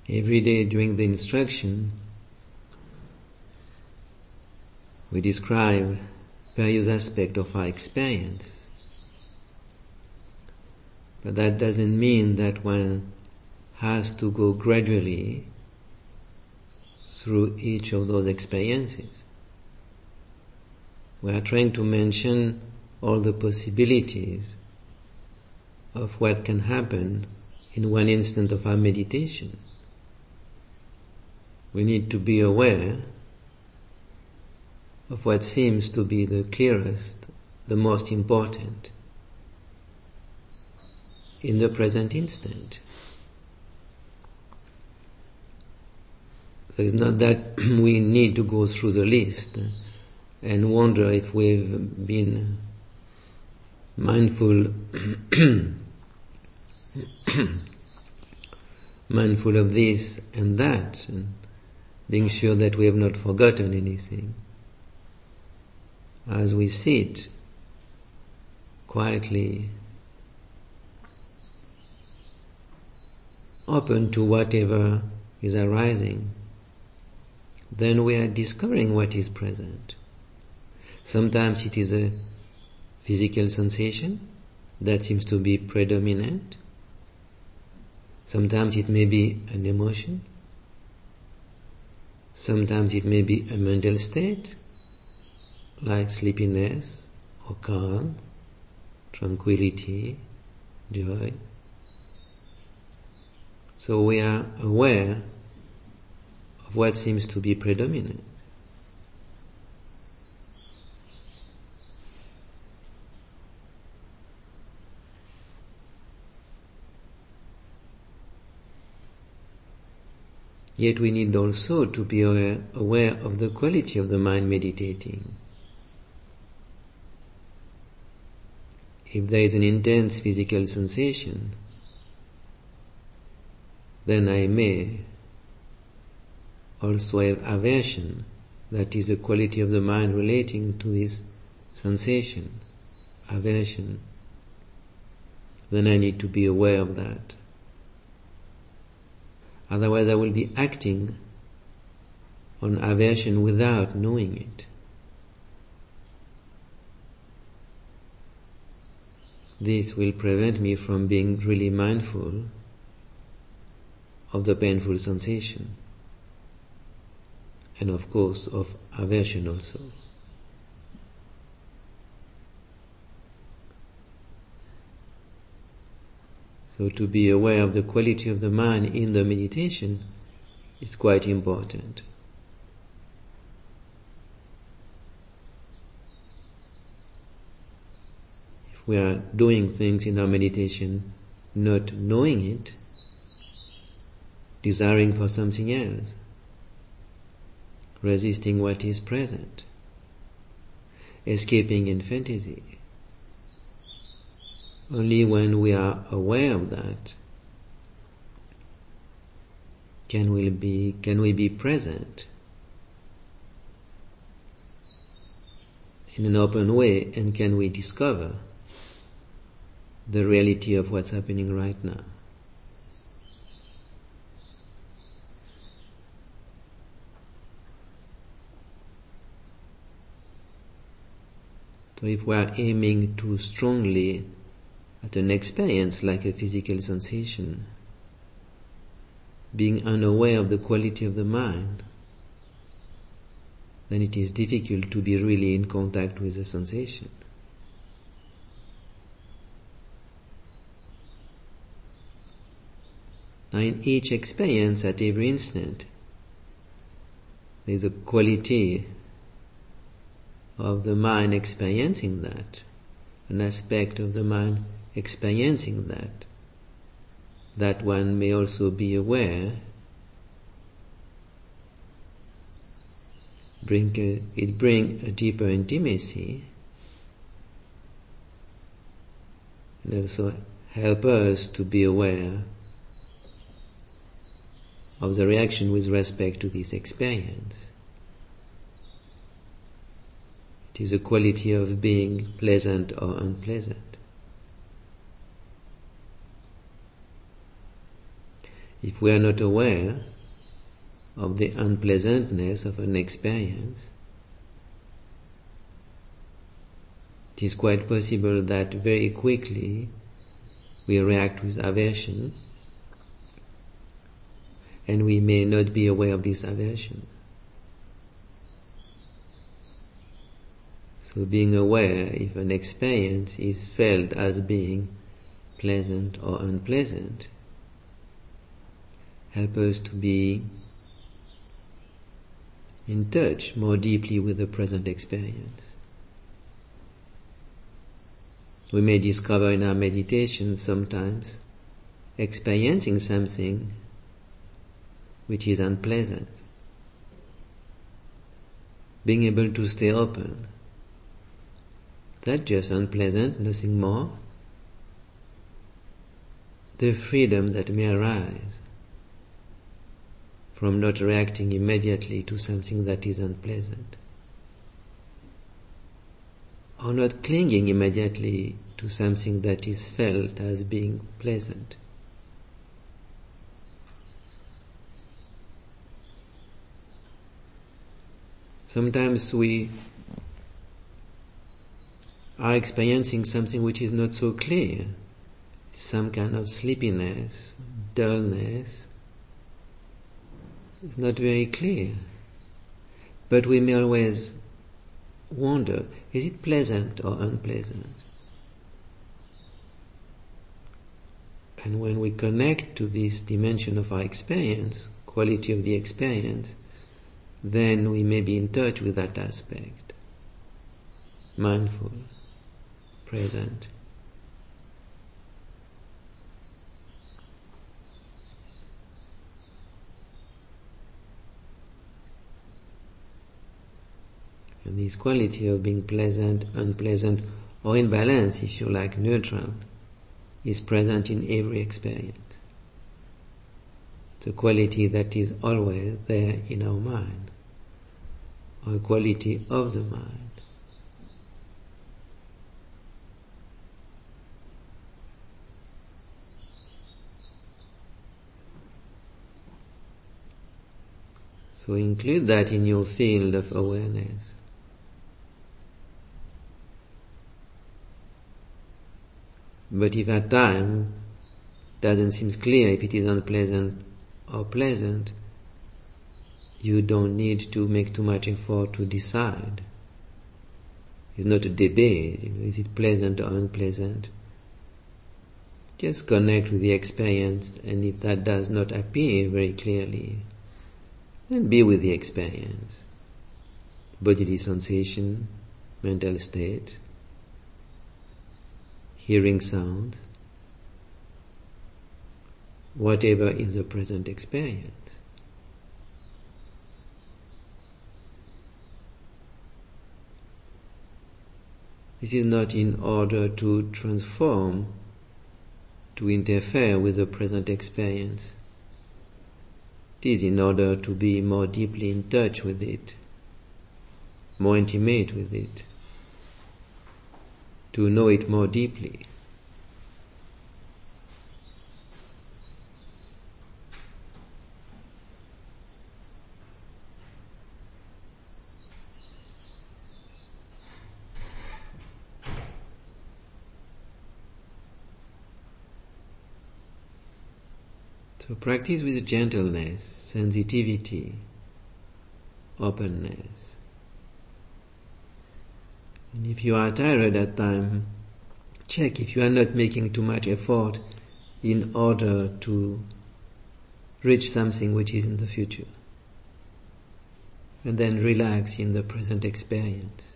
Every day during the instruction, we describe various aspects of our experience. But that doesn't mean that one has to go gradually through each of those experiences. We are trying to mention all the possibilities of what can happen in one instant of our meditation. We need to be aware of what seems to be the clearest, the most important in the present instant. So it's not that we need to go through the list and wonder if we've been mindful mindful of this and that, and being sure that we have not forgotten anything. As we sit quietly, open to whatever is arising, then we are discovering what is present. Sometimes it is a physical sensation that seems to be predominant. Sometimes it may be an emotion. Sometimes it may be a mental state, like sleepiness or calm, tranquility, joy. So we are aware of what seems to be predominant. Yet we need also to be aware of the quality of the mind meditating. If there is an intense physical sensation, then I may also have aversion, that is the quality of the mind relating to this sensation, aversion. Then I need to be aware of that. Otherwise I will be acting on aversion without knowing it. This will prevent me from being really mindful of the painful sensation, and of course of aversion also. So to be aware of the quality of the mind in the meditation is quite important. If we are doing things in our meditation not knowing it, desiring for something else, resisting what is present, escaping in fantasy, only when we are aware of that can we be present in an open way, and can we discover the reality of what's happening right now. So if we are aiming too strongly at an experience like a physical sensation, being unaware of the quality of the mind, then it is difficult to be really in contact with the sensation. Now in each experience at every instant, there is a quality of the mind experiencing that, an aspect of the mind experiencing that one may also be aware, bring a deeper intimacy, and also help us to be aware of the reaction with respect to this experience. It is a quality of being pleasant or unpleasant. If we are not aware of the unpleasantness of an experience, it is quite possible that very quickly we react with aversion, and we may not be aware of this aversion. So being aware if an experience is felt as being pleasant or unpleasant help us to be in touch more deeply with the present experience. We may discover in our meditation sometimes experiencing something which is unpleasant. Being able to stay open. That's just unpleasant, nothing more. The freedom that may arise from not reacting immediately to something that is unpleasant, or not clinging immediately to something that is felt as being pleasant. Sometimes we are experiencing something which is not so clear, some kind of sleepiness, dullness. It's not very clear. But we may always wonder, is it pleasant or unpleasant? And when we connect to this dimension of our experience, quality of the experience, then we may be in touch with that aspect. Mindful, present. And this quality of being pleasant, unpleasant, or in balance, if you like, neutral, is present in every experience. It's a quality that is always there in our mind, or a quality of the mind. So include that in your field of awareness. But if at time doesn't seem clear if it is unpleasant or pleasant, you don't need to make too much effort to decide. It's not a debate, is it pleasant or unpleasant? Just connect with the experience, and if that does not appear very clearly, then be with the experience. Bodily sensation, mental state, hearing sound, whatever is the present experience. This is not in order to transform, to interfere with the present experience. It is in order to be more deeply in touch with it, more intimate with it, to know it more deeply. So practice with gentleness, sensitivity, openness. And if you are tired at time, check if you are not making too much effort in order to reach something which is in the future. And then relax in the present experience.